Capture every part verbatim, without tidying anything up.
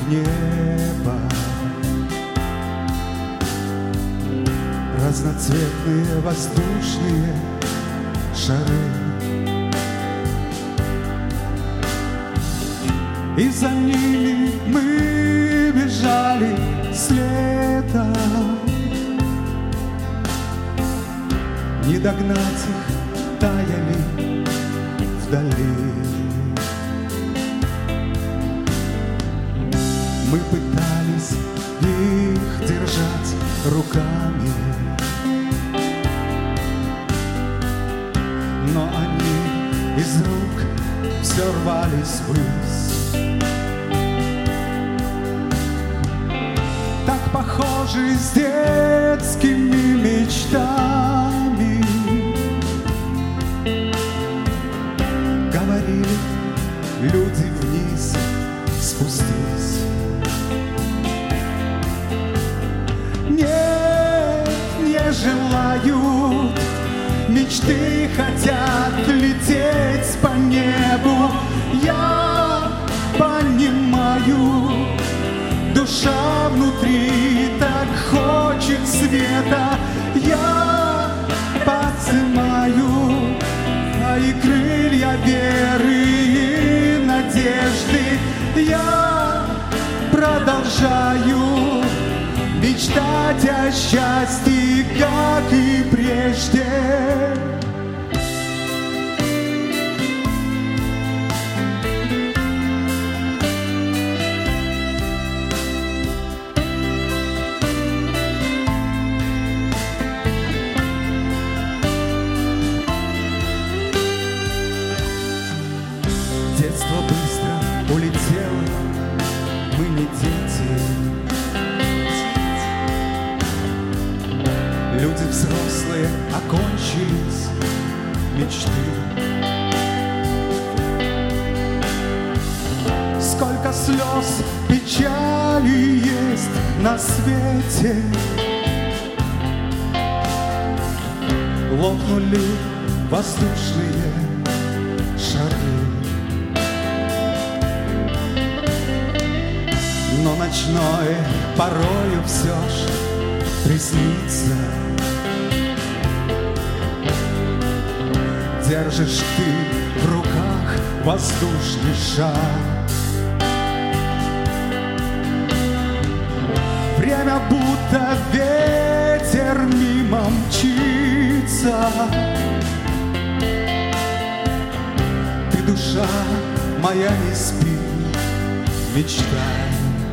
в небо. Разноцветные воздушные шары. И за ними мы бежали следом. Не догнать их, таяли вдали. Мы пытались их держать руками, но они из рук все рвались ввысь. Так похожи с детскими мечтами, говорили люди, вниз спустись. Нет, не желают, мечты хотят лететь по небу. Я понимаю, душа внутри так хочет света. Я поднимаю свои крылья веры и надежды. Я продолжаю мечтать о счастье, как и прежде. Детство быстро улетело, мы не дети. Люди взрослые, окончились мечты. Сколько слез, печали есть на свете. Лопнули воздушные шары. Но ночное порою все ж приснится. Держишь ты в руках воздушный шар. Время будто ветер мимо мчится. Ты, душа моя, не спи, мечтай.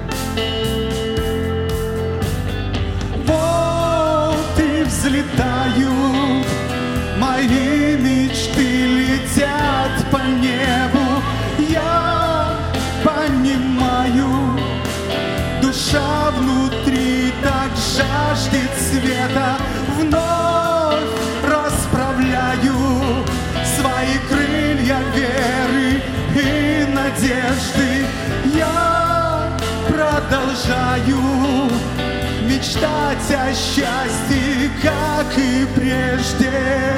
Вот и взлетают мои мечты, летят по небу. Я понимаю, душа внутри так жаждет света. Вновь расправляю свои крылья веры и надежды. Я продолжаю мечтать о счастье, как и прежде.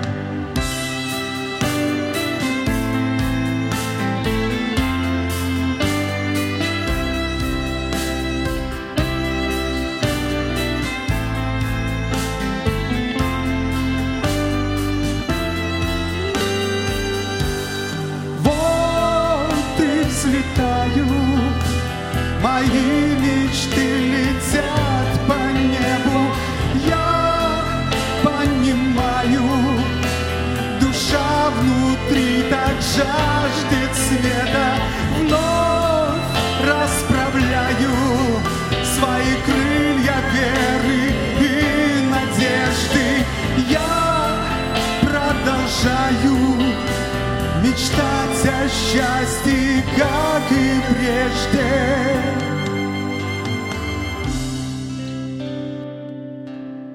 Вот и взлетают мои мечты, летят по небу. Я понимаю, душа внутри так жаждет света. Вновь расправляю свои крылья веры и надежды. Я продолжаю мечтать о счастье, как и прежде.